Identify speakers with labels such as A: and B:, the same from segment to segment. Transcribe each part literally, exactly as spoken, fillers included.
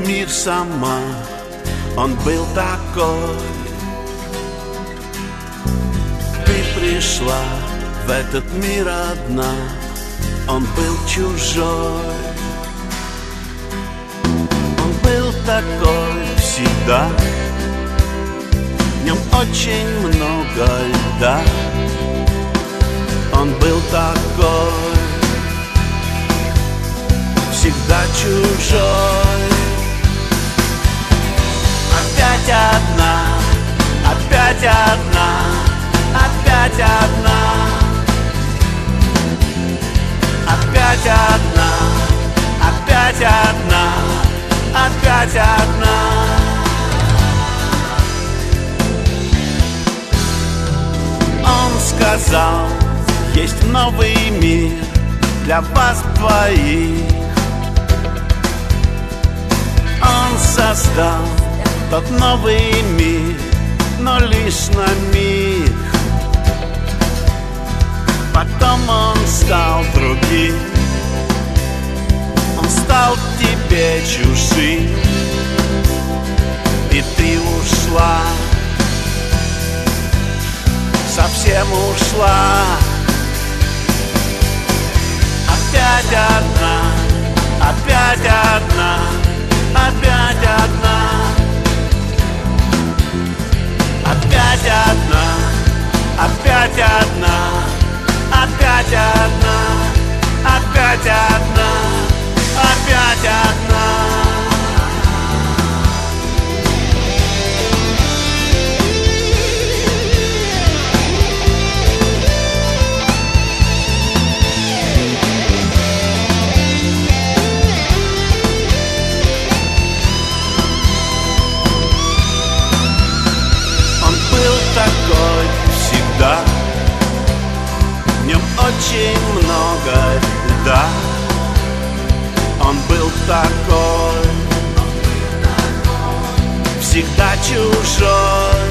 A: мир сама, он был такой. Ты пришла в этот мир одна, он был чужой. Он был такой всегда, в нем очень много льда. Он был такой, всегда чужой. Опять одна, опять одна, опять одна, опять одна, опять одна, опять одна. Он сказал, есть новый мир для вас двоих. Он создал тот новый мир, но лишь на миг. Потом он стал другим, он стал тебе чужим, и ты ушла, совсем ушла. Опять одна, опять одна, опять одна, опять одна, опять одна, опять одна, опять одна, опять одна. Такой всегда, в нем очень много льда. Он был такой, всегда чужой.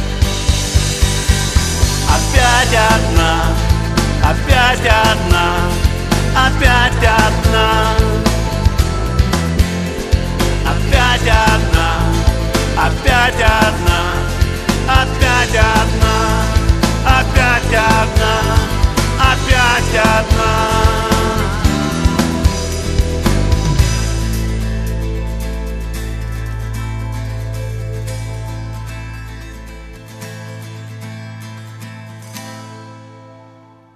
A: Опять одна, опять одна, опять одна.